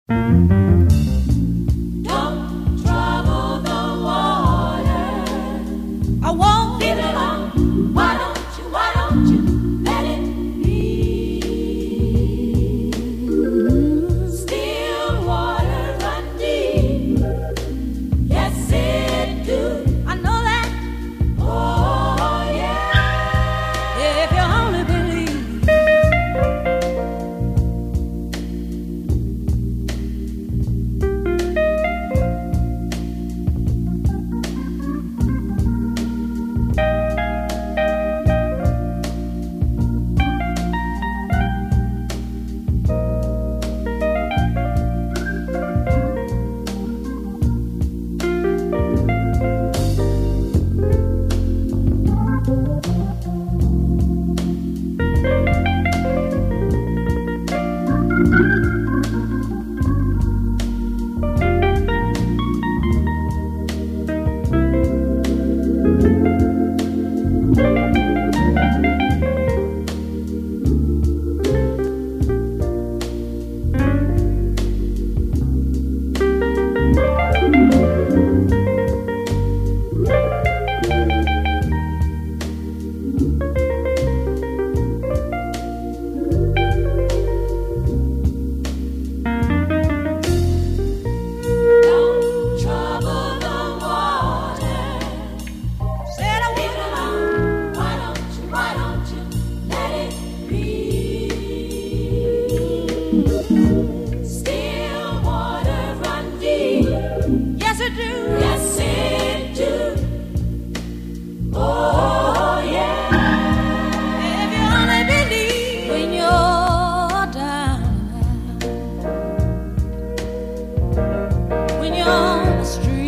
Don't trouble the water. I won't leave it alone. Why don't you let it be? Still water run deep. Yes, it do. I know that. Oh, yeah. If you only believe. Don't trouble the water. Said I leave it alone. Why don't you let it be? Still water run deep. Yes, it do. Yes, it do. Oh, yeah. If you only believe when you're down, when you're on the street.